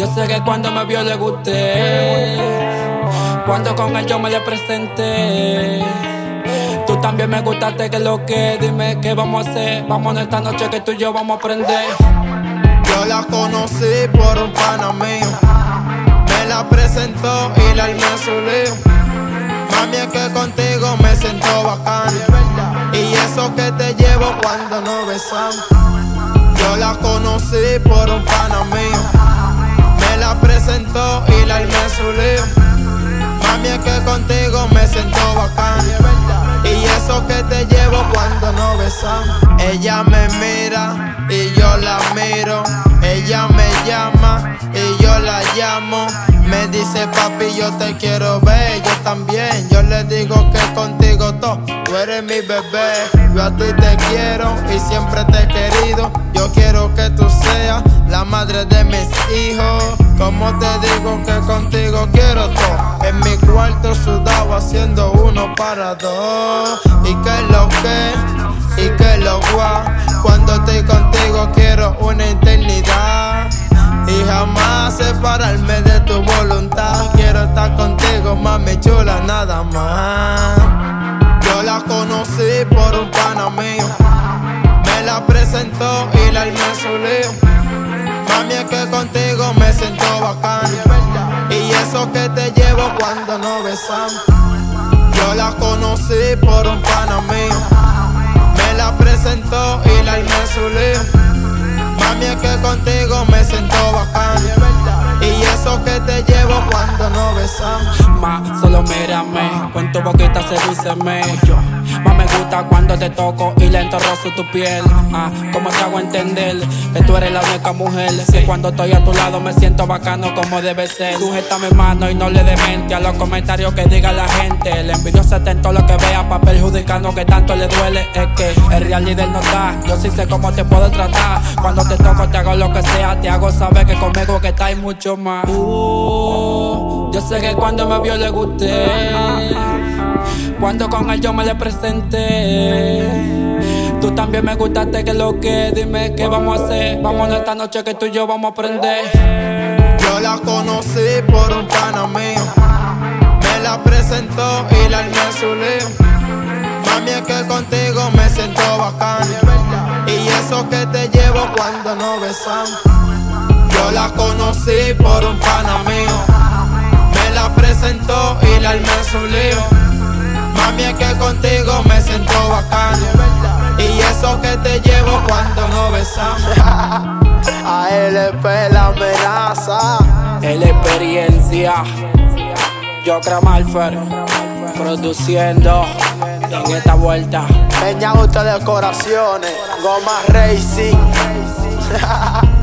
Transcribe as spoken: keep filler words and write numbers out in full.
Yo sé que cuando me vio le gusté, cuando con él yo me le presenté. Tú también me gustaste, que lo que, dime qué vamos a hacer. Vámonos esta noche que tú y yo vamos a aprender. Yo la conocí por un pana mío, me la presentó y la armé a su lío. Mami, es que contigo me siento bacano, y eso que te llevo cuando nos besamos. Yo la conocí por un pana mío, me la presentó y la armé a su lío. Mami, es que contigo me siento bacano, y eso que te llevo cuando nos besamos. Ella me mira y yo la miro, ella me llama y yo la llamo. Me dice papi yo te quiero ver, yo también. Yo le digo que contigo todo, tú eres mi bebé. Yo a ti te quiero y siempre te he querido. Yo quiero que tú seas la madre de mis hijos. Como te digo que contigo quiero todo. En mi cuarto sudado haciendo uno para dos. Y que lo que, y que lo guau. Cuando estoy contigo quiero una eternidad, y jamás separarme de tu voluntad. Quiero estar contigo, mami chula, nada más. Yo la conocí por un pana mío, me la presentó y la armé a su lío. Mami, es que contigo me siento bacano, y eso que te llevo cuando nos besamos. Yo la conocí por un pana mío, me la presentó y la armé a su lío. Mami, es que contigo me siento bacano, y eso que te llevo cuando nos besamos. Ma, solo mírame, con tu boquita sedúceme. Más me gusta cuando te toco y lento rozo tu piel. Ah, como te hago entender que tú eres la única mujer, que cuando estoy a tu lado me siento bacano como debe ser. Sujétame mano y no le dé mente a los comentarios que diga la gente. El envidioso está en todo lo que vea pa' perjudicarnos, que tanto le duele. Es que el real líder no está, yo sí sé cómo te puedo tratar. Cuando te toco te hago lo que sea, te hago saber que conmigo que estáis mucho más. Uh, yo sé que cuando me vio le gusté, cuando con él yo me le presenté. Tú también me gustaste, que lo que, dime qué vamos a hacer. Vámonos esta noche que tú y yo vamos a aprender. Yo la conocí por un pana mío, me la presentó y la armé a su lío. Mami, es que contigo me siento bacano, y eso que te llevo cuando nos besamos. Yo la conocí por un pana mío, me la presentó y la armé a su lío. Mami, es que contigo me siento bacano, y eso que te llevo cuando nos besamos. A L P la amenaza, el experiencia. Yo creo Malfer, produciendo en esta vuelta. Peña Auto Decoraciones, Goma Racing.